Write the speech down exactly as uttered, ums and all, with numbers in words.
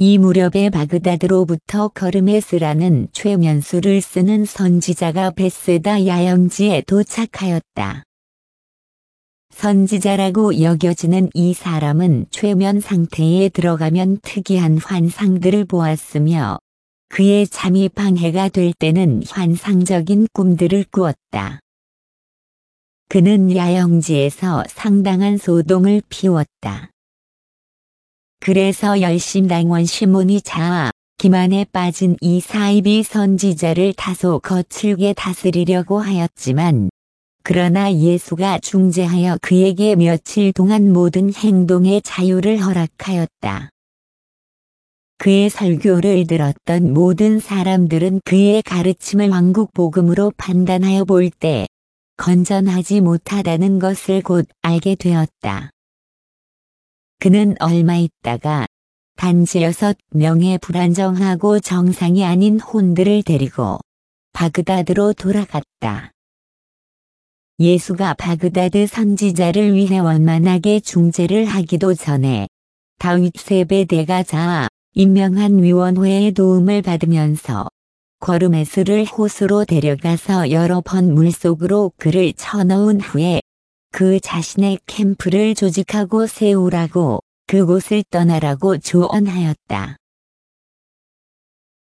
이 무렵에 바그다드로부터 거르메스라는 최면수를 쓰는 선지자가 벳세다 야영지에 도착하였다. 선지자라고 여겨지는 이 사람은 최면 상태에 들어가면 특이한 환상들을 보았으며 그의 잠이 방해가 될 때는 환상적인 꿈들을 꾸었다. 그는 야영지에서 상당한 소동을 피웠다. 그래서 열심당원 시몬이 자아 기만에 빠진 이 사이비 선지자를 다소 거칠게 다스리려고 하였지만 그러나 예수가 중재하여 그에게 며칠 동안 모든 행동의 자유를 허락하였다. 그의 설교를 들었던 모든 사람들은 그의 가르침을 왕국 복음으로 판단하여 볼 때 건전하지 못하다는 것을 곧 알게 되었다. 그는 얼마 있다가 단지 여섯 명의 불안정하고 정상이 아닌 혼들을 데리고 바그다드로 돌아갔다. 예수가 바그다드 선지자를 위해 원만하게 중재를 하기도 전에 다윗 세베대가 자아 임명한 위원회의 도움을 받으면서 거르메스를 호수로 데려가서 여러 번 물속으로 그를 쳐넣은 후에 그 자신의 캠프를 조직하고 세우라고 그곳을 떠나라고 조언하였다.